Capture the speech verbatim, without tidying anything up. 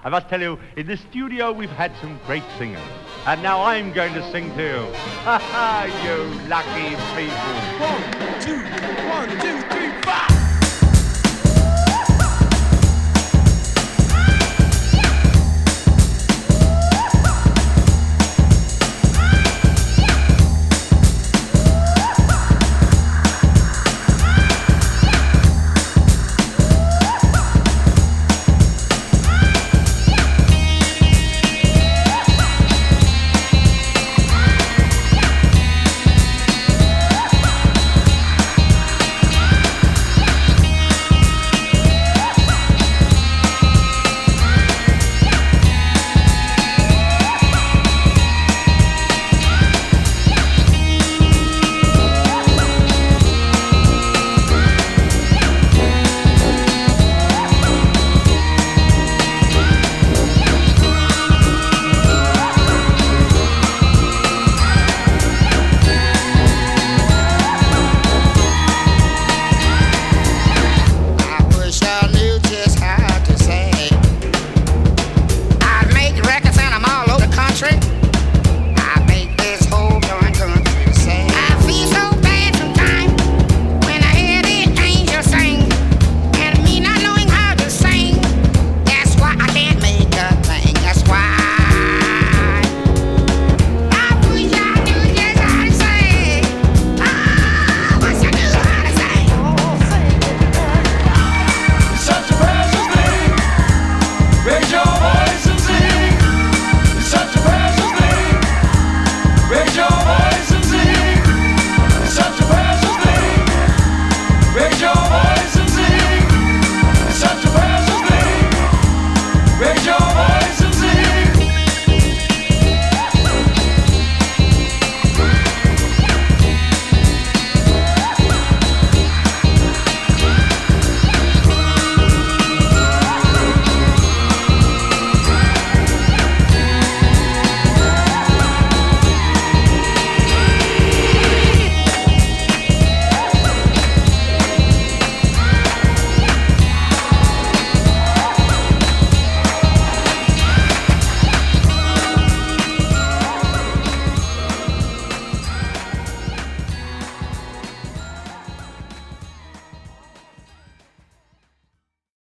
I must tell you, in the studio we've had some great singers. And now I'm going to sing too. Ha ha, you lucky people. One, two, one, two, three, five. Raise your